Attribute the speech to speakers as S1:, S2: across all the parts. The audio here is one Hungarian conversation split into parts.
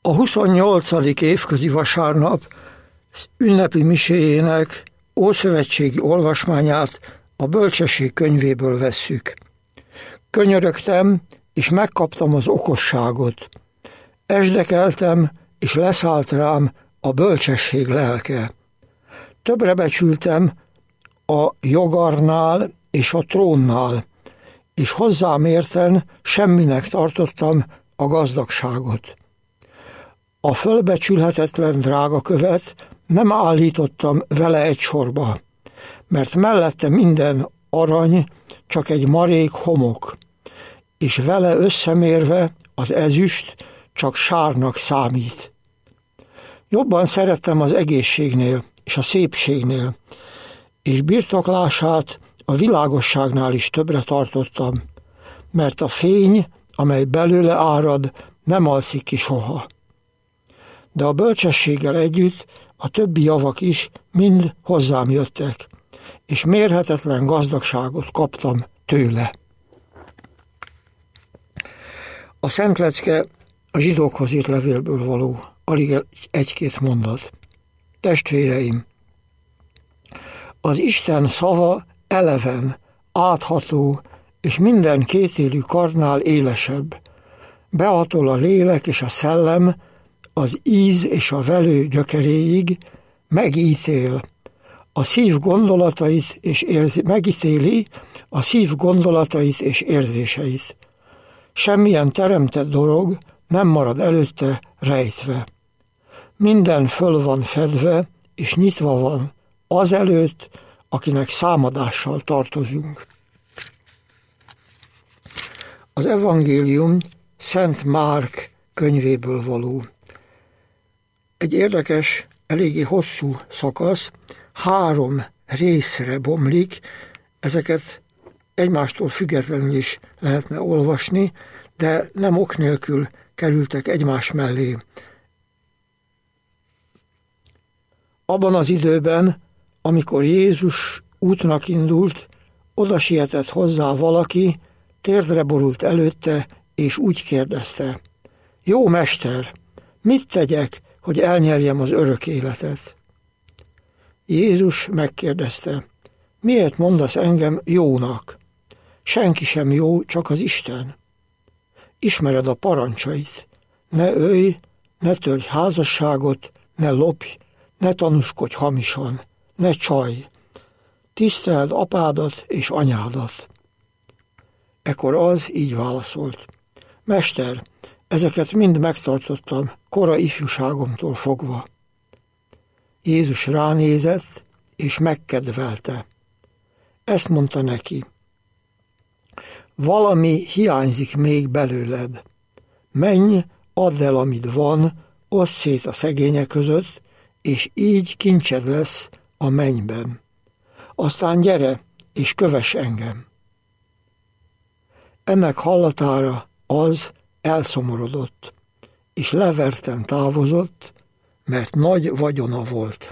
S1: A 28. évközi vasárnap ünnepi miséjének ószövetségi olvasmányát a Bölcsesség könyvéből vesszük. Könyörögtem, és megkaptam az okosságot. Esdekeltem, és leszállt rám a bölcsesség lelke. Többre becsültem a jogarnál és a trónnál, és hozzám érten semminek tartottam a gazdagságot. A fölbecsülhetetlen drága követ nem állítottam vele egy sorba, mert mellette minden arany csak egy marék homok, és vele összemérve az ezüst csak sárnak számít. Jobban szerettem az egészségnél és a szépségnél, és birtoklását a világosságnál is többre tartottam, mert a fény, amely belőle árad, nem alszik ki soha. De a bölcsességgel együtt a többi javak is mind hozzám jöttek, és mérhetetlen gazdagságot kaptam tőle. A Szent Lecke a zsidókhoz írt levélből való, alig egy-két mondat. Testvéreim, az Isten szava eleven, átható, és minden kétélű karnál élesebb. Behatol a lélek és a szellem, az íz és a velő gyökeréig, megítél a szív gondolatait és megítéli a szív gondolatait és érzéseit. Semmilyen teremtett dolog nem marad előtte rejtve. Minden föl van fedve és nyitva van azelőtt, akinek számadással tartozunk. Az evangélium Szent Márk könyvéből való. Egy érdekes, eléggé hosszú szakasz, 3 részre bomlik, ezeket egymástól függetlenül is lehetne olvasni, de nem ok nélkül kerültek egymás mellé. Abban az időben, amikor Jézus útnak indult, oda sietett hozzá valaki, térdre borult előtte, és úgy kérdezte: Jó mester, mit tegyek, hogy elnyerjem az örök életet? Jézus megkérdezte: Miért mondasz engem jónak? Senki sem jó, csak az Isten. Ismered a parancsait. Ne ölj, ne törj házasságot, ne lopj, ne tanúskodj hamisan, ne csalj. Tiszteld apádat és anyádat. Ekkor az így válaszolt: Mester, ezeket mind megtartottam kora ifjúságomtól fogva. Jézus ránézett, és megkedvelte. Ezt mondta neki: Valami hiányzik még belőled. Menj, add el, amit van, oszd szét a szegények között, és így kincsed lesz a mennyben. Aztán gyere, és kövess engem. Ennek hallatára az elszomorodott, és leverten távozott, mert nagy vagyona volt.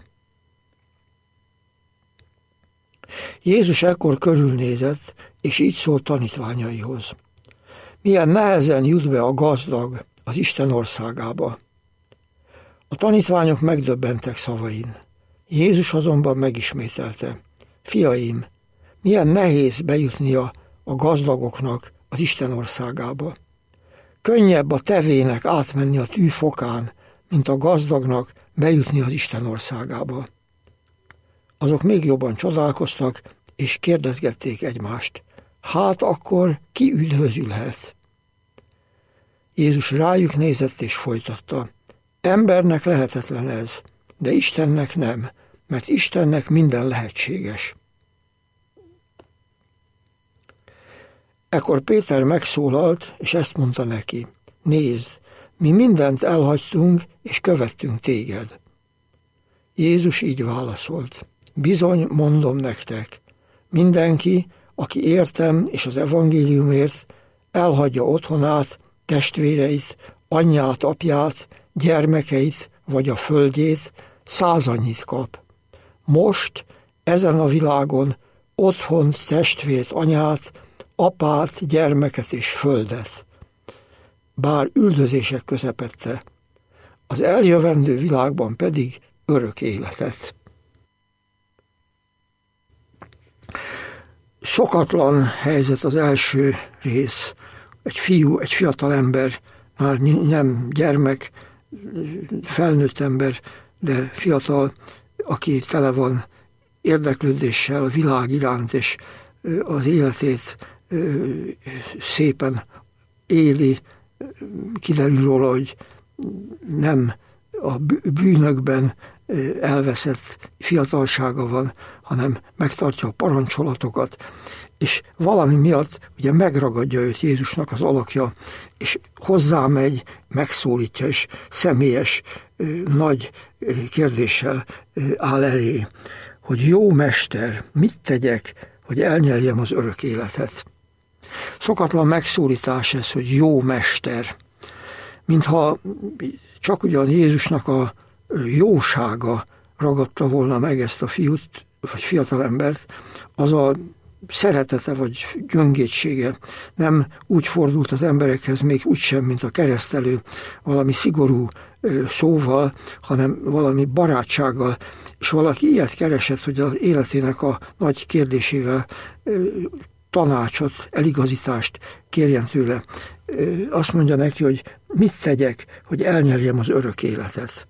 S1: Jézus ekkor körülnézett, és így szólt tanítványaihoz: Milyen nehezen jut be a gazdag az Isten országába. A tanítványok megdöbbentek szavain. Jézus azonban megismételte: Fiaim, milyen nehéz bejutnia a gazdagoknak az Isten országába. Könnyebb a tevének átmenni a tű fokán, mint a gazdagnak bejutni az Isten országába. Azok még jobban csodálkoztak, és kérdezgették egymást: Hát akkor ki üdvözülhet? Jézus rájuk nézett és folytatta: Embernek lehetetlen ez, de Istennek nem, mert Istennek minden lehetséges. Ekkor Péter megszólalt, és ezt mondta neki: Nézd, mi mindent elhagytunk, és követtünk téged. Jézus így válaszolt: Bizony, mondom nektek, mindenki, aki értem és az evangéliumért elhagyja otthonát, testvéreit, anyját, apját, gyermekeit vagy a földjét, 100 annyit kap. Most, ezen a világon otthont, testvért, anyát, apát, gyermeket és földet, bár üldözések közepette. az eljövendő világban pedig örök életet. Szokatlan helyzet az első rész. Egy fiú, egy fiatal ember, már nem gyermek, felnőtt ember, de fiatal, aki tele van érdeklődéssel a világ iránt, és az életét szépen éli, kiderül róla, hogy nem a bűnökben elveszett fiatalsága van, hanem megtartja a parancsolatokat, és valami miatt ugye megragadja őt Jézusnak az alakja, és hozzámegy, megszólítja, és személyes, nagy kérdéssel áll elé, hogy jó mester, mit tegyek, hogy elnyerjem az örök életet. Szokatlan megszólítás ez, hogy jó mester, mintha csak ugyan Jézusnak a jósága ragadta volna meg ezt a fiút, vagy fiatalembert, az a szeretete vagy gyöngétsége nem úgy fordult az emberekhez, még úgysem, mint a keresztelő, valami szigorú szóval, hanem valami barátsággal, és valaki ilyet keresett, hogy az életének a nagy kérdésével tanácsot, eligazítást kérjen tőle. Azt mondja neki, hogy mit tegyek, hogy elnyerjem az örök életet.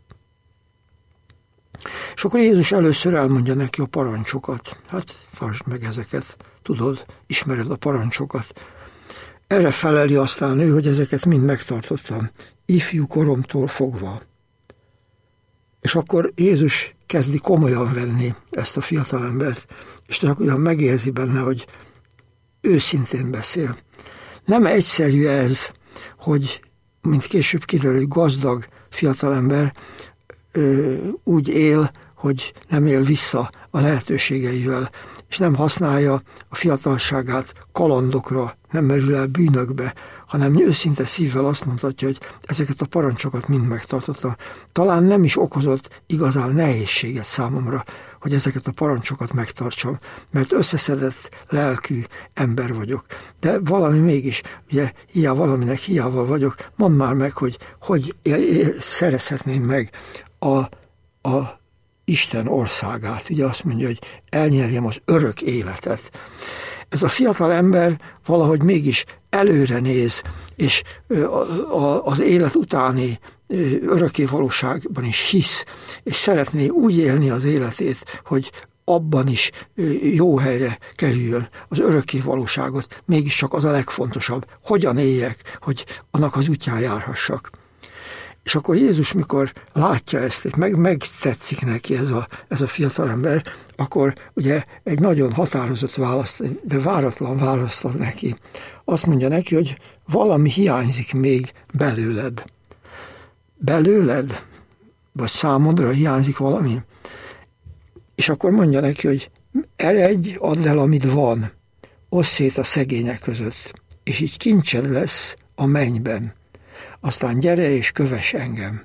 S1: És akkor Jézus először elmondja neki a parancsokat. Hát tartsd meg ezeket, tudod, ismered a parancsokat. Erre feleli aztán ő, hogy ezeket mind megtartottam, ifjú koromtól fogva. És akkor Jézus kezdi komolyan venni ezt a fiatalembert, és csak olyan megérzi benne, hogy őszintén beszél. Nem egyszerű ez, hogy, mint később kiderül, gazdag fiatalember úgy él, hogy nem él vissza a lehetőségeivel, és nem használja a fiatalságát kalandokra, nem merül el bűnökbe, hanem őszinte szívvel azt mondhatja, hogy ezeket a parancsokat mind megtartotta. Talán nem is okozott igazán nehézséget számomra, hogy ezeket a parancsokat megtartsam, mert összeszedett lelkű ember vagyok. De valami mégis, ugye valaminek hiával vagyok, mondd már meg, hogy szerezhetném meg a Isten országát. Ugye azt mondja, hogy elnyerjem az örök életet. Ez a fiatal ember valahogy mégis előre néz, és az élet utáni örökké valóságban is hisz, és szeretné úgy élni az életét, hogy abban is jó helyre kerüljön, az örökké valóságot. Mégiscsak az a legfontosabb. Hogyan éljek, hogy annak az útján járhassak. És akkor Jézus, mikor látja ezt, és megtetszik neki ez a fiatalember, akkor ugye egy nagyon határozott választ, de váratlan választ ad neki. Azt mondja neki, hogy valami hiányzik még belőled. Belőled? Vagy számodra hiányzik valami? És akkor mondja neki, hogy eredj, add el, amit van, osszd szét a szegények között, és így kincsed lesz a mennyben. Aztán gyere és kövess engem.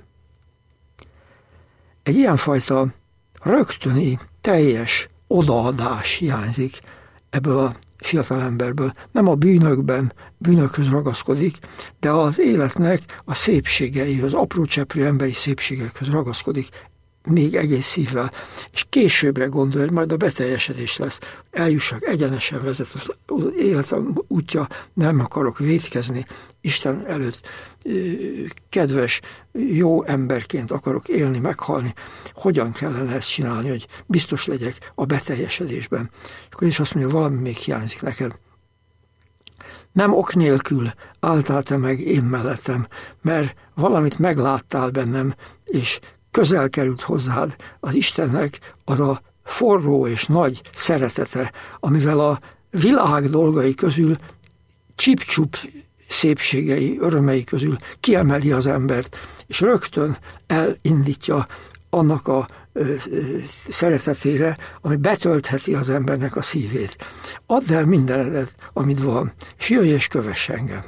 S1: Egy ilyenfajta rögtöni, teljes odaadás hiányzik ebből a fiatalemberből. Nem a bűnökhöz ragaszkodik, de az életnek a szépségeihez, apró cseprő emberi szépségekhez ragaszkodik, még egész szívvel, és későbbre gondol, hogy majd a beteljesedés lesz. Eljussak, egyenesen vezet az életem útja, nem akarok vétkezni, Isten előtt kedves, jó emberként akarok élni, meghalni. Hogyan kellene ezt csinálni, hogy biztos legyek a beteljesedésben? És akkor is azt mondja, valami még hiányzik neked. Nem ok nélkül álltál te meg én mellettem, mert valamit megláttál bennem, és közel került hozzád az Istennek az a forró és nagy szeretete, amivel a világ dolgai közül csip-csup szépségei, örömei közül kiemeli az embert, és rögtön elindítja annak a szeretetére, ami betöltheti az embernek a szívét. Add el mindenedet, amit van, és jöjj és kövess engem.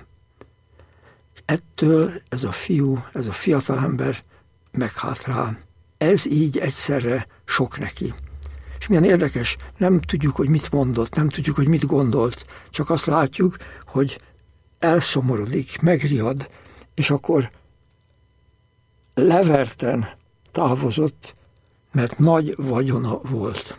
S1: Ettől ez a fiú, ez a fiatalember meghátrál. Ez így egyszerre sok neki. És milyen érdekes, nem tudjuk, hogy mit mondott, nem tudjuk, hogy mit gondolt, csak azt látjuk, hogy elszomorodik, megriad, és akkor leverten távozott, mert nagy vagyona volt.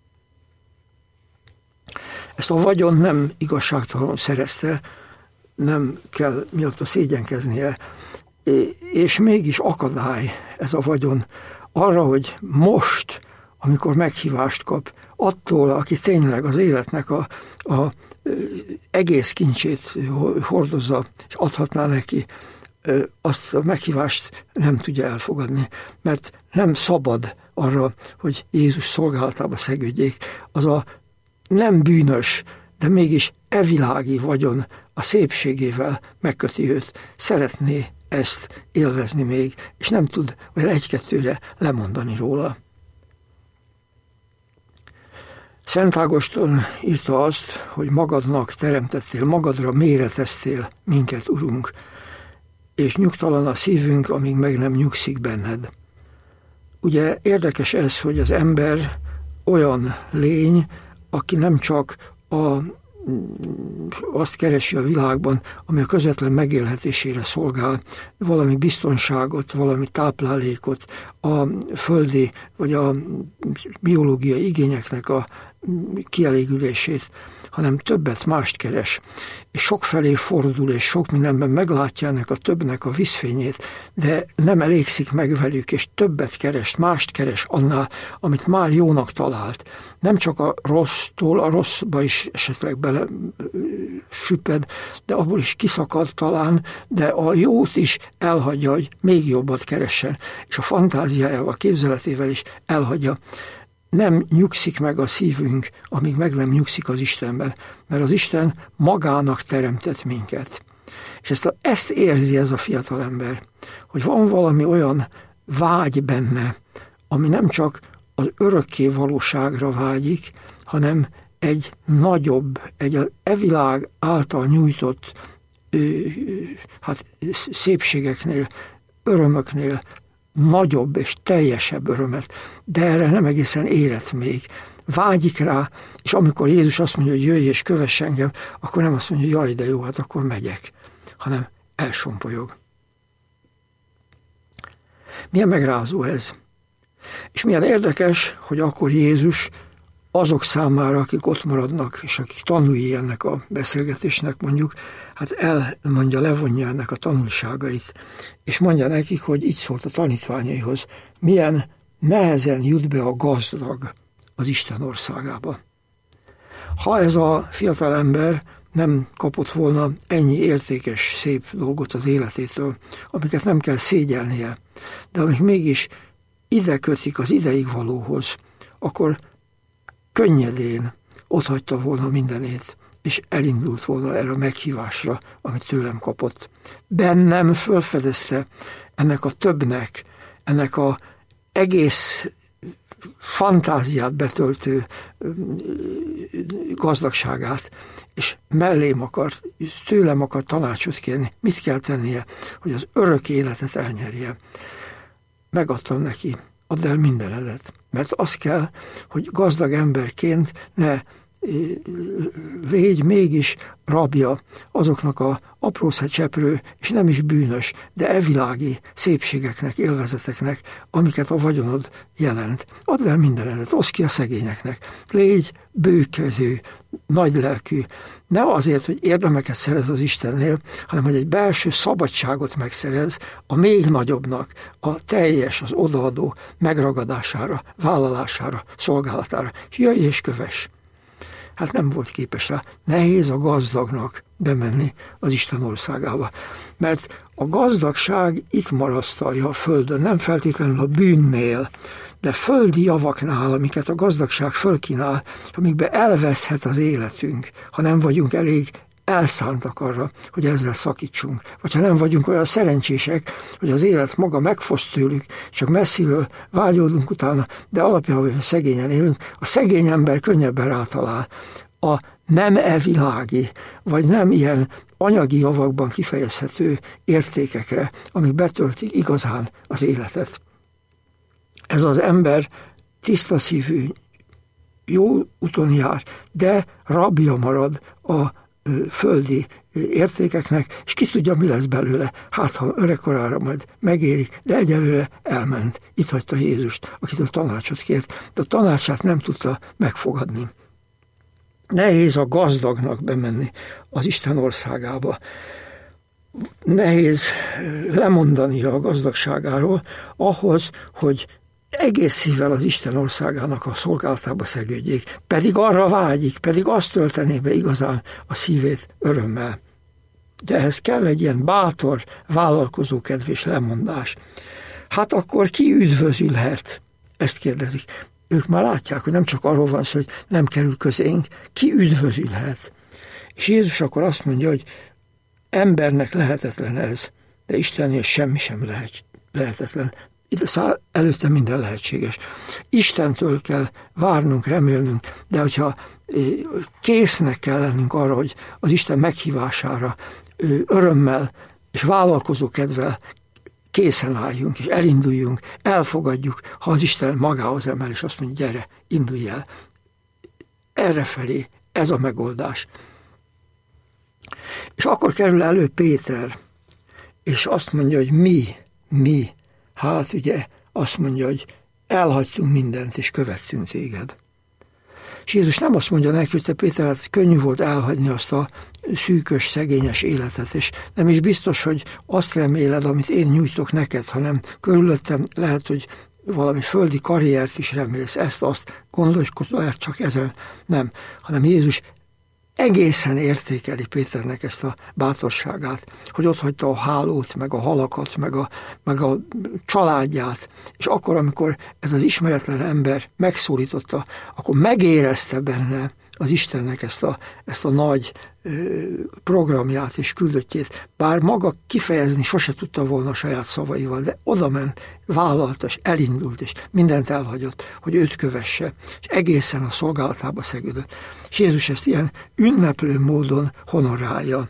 S1: Ezt a vagyon nem igazságtalanul szerezte, nem kell miatta szégyenkeznie, és mégis akadály ez a vagyon arra, hogy most, amikor meghívást kap, attól, aki tényleg az életnek a egész kincsét hordozza, és adhatná neki, azt a meghívást nem tudja elfogadni, mert nem szabad arra, hogy Jézus szolgálatába szegődjék. Az a nem bűnös, de mégis evilági vagyon a szépségével megköti őt. Szeretné ezt élvezni még, és nem tud olyan egy-kettőre lemondani róla. Szent Ágoston írta azt, hogy magadnak teremtettél, magadra méreteztél minket, Urunk, és nyugtalan a szívünk, amíg meg nem nyugszik benned. Ugye érdekes ez, hogy az ember olyan lény, aki nem csak azt keresi a világban, ami a közvetlen megélhetésére szolgál, valami biztonságot, valami táplálékot, a földi vagy a biológiai igényeknek a kielégülését, hanem többet mást keres, és sokfelé fordul, és sok mindenben meglátja ennek a többnek a vízfényét, de nem elégszik meg velük, és többet keres, mást keres annál, amit már jónak talált. Nem csak a rossztól, a rosszba is esetleg bele süpped, de abból is kiszakad talán, de a jót is elhagyja, hogy még jobbat keressen, és a fantáziájával, képzeletével is elhagyja. Nem nyugszik meg a szívünk, amíg meg nem nyugszik az Istenben, mert az Isten magának teremtett minket. És ezt érzi ez a fiatalember, hogy van valami olyan vágy benne, ami nem csak az örökké valóságra vágyik, hanem egy nagyobb, egy evilág által nyújtott szépségeknél, örömöknél nagyobb és teljesebb örömet, de erre nem egészen érett még. Vágyik rá, és amikor Jézus azt mondja, hogy jöjj és kövess engem, akkor nem azt mondja, jaj, de jó, hát akkor megyek, hanem elsompolyog. Milyen megrázó ez? És milyen érdekes, hogy akkor Jézus azok számára, akik ott maradnak, és akik tanulj ennek a beszélgetésnek mondjuk, hát elmondja, levonja ennek a tanulságait, és mondja nekik, hogy így szólt a tanítványaihoz, milyen nehezen jut be a gazdag az Isten országába. Ha ez a fiatal ember nem kapott volna ennyi értékes, szép dolgot az életétől, amiket nem kell szégyelnie, de amik mégis ide kötik az ideig valóhoz, akkor könnyedén otthagyta volna mindenét, és elindult volna erre a meghívásra, amit tőlem kapott. Bennem fölfedezte ennek a többnek, ennek a egész fantáziát betöltő gazdagságát, és mellém akart, tőlem akart tanácsot kérni, mit kell tennie, hogy az örök életet elnyerje. Megadtam neki, add el mindenedet, mert az kell, hogy gazdag emberként ne légy mégis rabja azoknak a aprószegcseprő és nem is bűnös, de evilági szépségeknek, élvezeteknek, amiket a vagyonod jelent. Add el mindenedet, oszd ki a szegényeknek. Légy bőkező, nagylelkű. Nem azért, hogy érdemeket szerez az Istennél, hanem hogy egy belső szabadságot megszerez a még nagyobbnak, a teljes, az odaadó megragadására, vállalására, szolgálatára. Jöjj és kövess! Hát nem volt képes rá. Nehéz a gazdagnak bemenni az Isten országába. Mert a gazdagság itt marasztalja a földön, nem feltétlenül a bűnnél, de földi javaknál, amiket a gazdagság fölkínál, amikbe elveszhet az életünk, ha nem vagyunk elég elszántak arra, hogy ezzel szakítsunk. Vagy ha nem vagyunk olyan szerencsések, hogy az élet maga megfoszt tőlük, csak messziről vágyódunk utána, de alapjában szegényen élünk, a szegény ember könnyebben rátalál a nem evilági, vagy nem ilyen anyagi javakban kifejezhető értékekre, amik betöltik igazán az életet. Ez az ember tiszta szívű, jó úton jár, de rabja marad a földi értékeknek, és ki tudja, mi lesz belőle. Hát, ha öregkorára majd megéri, de egyelőre elment. Itt hagyta Jézust, akitől tanácsot kért, de a tanácsát nem tudta megfogadni. Nehéz a gazdagnak bemenni az Isten országába. Nehéz lemondania a gazdagságáról ahhoz, hogy egész szívvel az Isten országának a szolgálatába szegődjék, pedig arra vágyik, pedig azt töltené be igazán a szívét örömmel. De ehhez kell egy ilyen bátor, vállalkozókedv és lemondás. Hát akkor ki üdvözülhet? Ezt kérdezik. Ők már látják, hogy nem csak arról van szó, hogy nem kerül közénk, ki üdvözülhet. És Jézus akkor azt mondja, hogy embernek lehetetlen ez, de Istennél semmi sem lehetetlen. Előtte minden lehetséges. Istentől kell várnunk, remélnünk, de hogyha késznek kell lennünk arra, hogy az Isten meghívására örömmel és vállalkozókedvel készen álljunk, és elinduljunk, elfogadjuk, ha az Isten magához emel, és azt mondja, gyere, indulj el. Errefelé ez a megoldás. És akkor kerül elő Péter, és azt mondja, hogy mi, hát ugye azt mondja, hogy elhagytunk mindent, és követtünk téged. És Jézus nem azt mondja neki, hogy te Péter, hát könnyű volt elhagyni azt a szűkös, szegényes életet, és nem is biztos, hogy azt reméled, amit én nyújtok neked, hanem körülöttem lehet, hogy valami földi karriert is remélsz, ezt-azt gondolkodsz, csak ezen nem, hanem Jézus egészen értékeli Péternek ezt a bátorságát, hogy ott hagyta a hálót, meg a halakat, meg a családját, és akkor, amikor ez az ismeretlen ember megszólította, akkor megérezte benne az Istennek ezt a nagy programját és küldöttjét, bár maga kifejezni sose tudta volna a saját szavaival, de odament, vállalta, és elindult, és mindent elhagyott, hogy őt kövesse, és egészen a szolgálatába szegődött. És Jézus ezt ilyen ünneplő módon honorálja.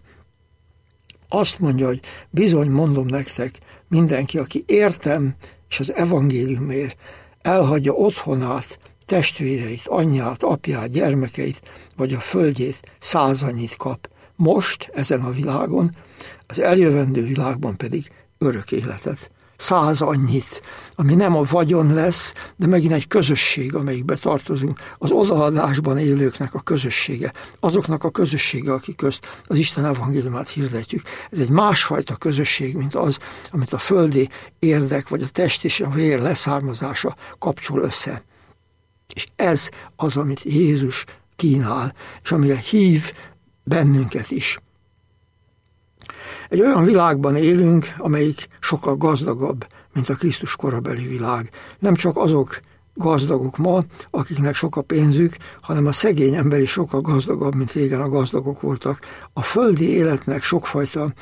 S1: Azt mondja, hogy bizony mondom nektek, mindenki, aki értem, és az evangéliumért elhagyja otthonát, testvéreit, anyját, apját, gyermekeit, vagy a földjét, 100 annyit kap. Most, ezen a világon, az eljövendő világban pedig örök életet. 100 annyit, ami nem a vagyon lesz, de megint egy közösség, amelyikbe tartozunk, az odaadásban élőknek a közössége, azoknak a közössége, akik közt az Isten evangéliumát hirdetjük. Ez egy másfajta közösség, mint az, amit a földi érdek, vagy a test és a vér leszármazása kapcsol össze. És ez az, amit Jézus kínál, és amire hív bennünket is. Egy olyan világban élünk, amelyik sokkal gazdagabb, mint a Krisztus korabeli világ. Nem csak azok gazdagok ma, akiknek sok a pénzük, hanem a szegény ember is sokkal gazdagabb, mint régen a gazdagok voltak. A földi életnek sokfajta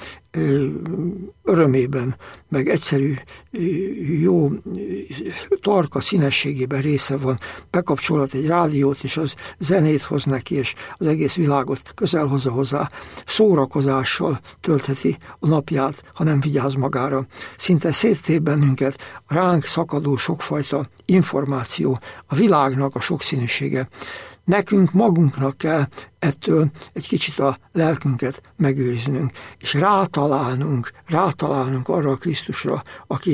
S1: örömében, meg egyszerű, jó, tarka színességében része van. Bekapcsolhat egy rádiót, és az zenét hoz neki, és az egész világot közel hozza hozzá. Szórakozással töltheti a napját, ha nem vigyáz magára. Szinte széttép bennünket a ránk szakadó sokfajta információ, a világnak a sokszínűsége. Nekünk magunknak kell ettől egy kicsit a lelkünket megőriznünk, és rátalálnunk arra a Krisztusra, aki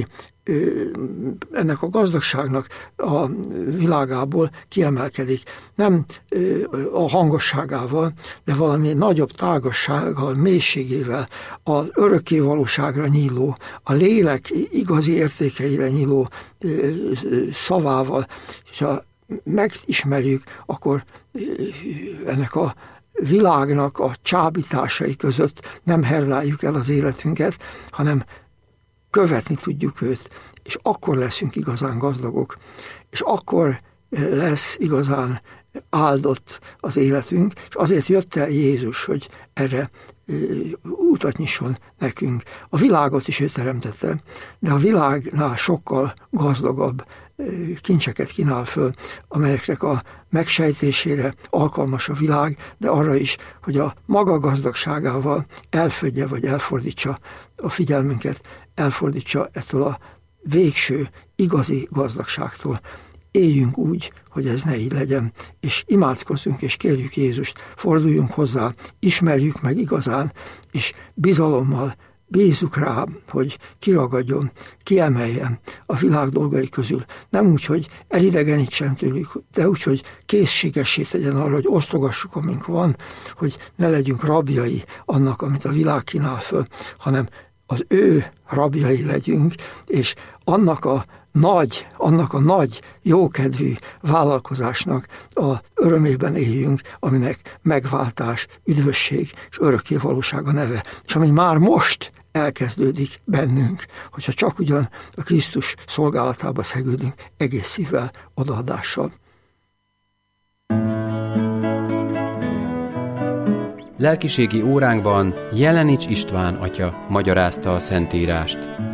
S1: ennek a gazdagságnak a világából kiemelkedik. Nem a hangosságával, de valami nagyobb tágassággal, mélységével, az örökké valóságra nyíló, a lélek igazi értékeire nyíló szavával. És ha megismerjük, akkor ennek a világnak a csábításai között nem herláljuk el az életünket, hanem követni tudjuk őt, és akkor leszünk igazán gazdagok, és akkor lesz igazán áldott az életünk, és azért jött el Jézus, hogy erre utat nyisson nekünk. A világot is ő teremtette, de a világnál sokkal gazdagabb kincseket kínál föl, amelyeknek a megsejtésére alkalmas a világ, de arra is, hogy a maga gazdagságával elfödje vagy elfordítsa a figyelmünket, elfordítsa ettől a végső, igazi gazdagságtól. éljünk úgy, hogy ez ne így legyen, és imádkozzunk, és kérjük Jézust, forduljunk hozzá, ismerjük meg igazán, és bizalommal bízzuk rá, hogy kiragadjon, kiemeljen a világ dolgai közül. Nem úgy, hogy elidegenítsen tőlük, de úgy, hogy készségessé tegyen arra, hogy osztogassuk, amink van, hogy ne legyünk rabjai annak, amit a világ kínál föl, hanem az ő rabjai legyünk, és annak a nagy, jókedvű vállalkozásnak a örömében éljünk, aminek megváltás, üdvösség és örökké valóság a neve. És ami már most elkezdődik bennünk, hogyha csak ugyan a Krisztus szolgálatába szegődünk egész szívvel, odaadással.
S2: Lelkiségi óránkban Jelenics István atya magyarázta a Szentírást.